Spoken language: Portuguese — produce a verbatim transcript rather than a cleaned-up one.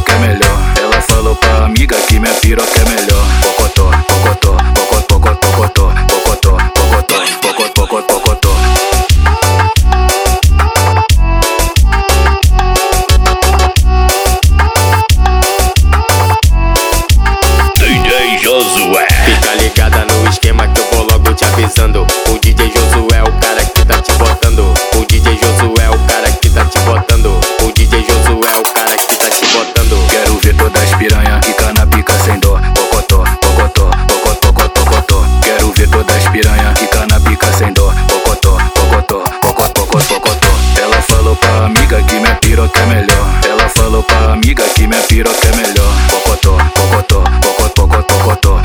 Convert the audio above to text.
piroca é melhor. Ela falou pra amiga que minha piroca é melhor. Pocotó, pocotó, pocotó, pocotó, pocotó, pocotó, pocotó, pocotó, pocotó. D J Josué. Fica ligada no esquema que eu vou logo te avisando. O D J Josué é o cara que tá te botando. O D J Josué é o cara que tá te botando. O D J Josué é o cara que tá te botando. Quero ver todas as piranha quica na pica sem dó. Pocotó, pocotó, pocotó, pocotó, pocotó. Quero ver todas as piranha quica na pica sem dó. Pocotó, pocotó, pocotó, pocotó, pocotó. Ela falou pra amiga que minha piroca é melhor. Ela falou pra amiga que minha piroca é melhor. Pocotó, pocotó, pocotó, pocotó, pocotó.